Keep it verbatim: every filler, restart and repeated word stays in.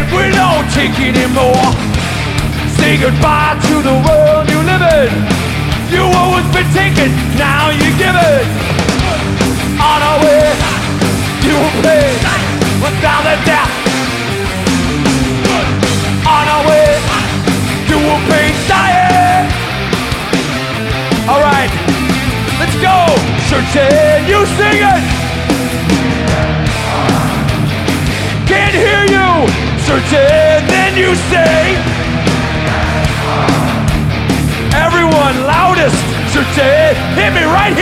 and we don't take anymore. Say goodbye to the world you live in. You always been taken, now you give it. On our way, you will pay without a doubt. On our way, you will pay dying. Alright, let's go. Searching, you sing it. Can't hear you. Searching, then you say. Everyone loudest. Searching, hit me right here.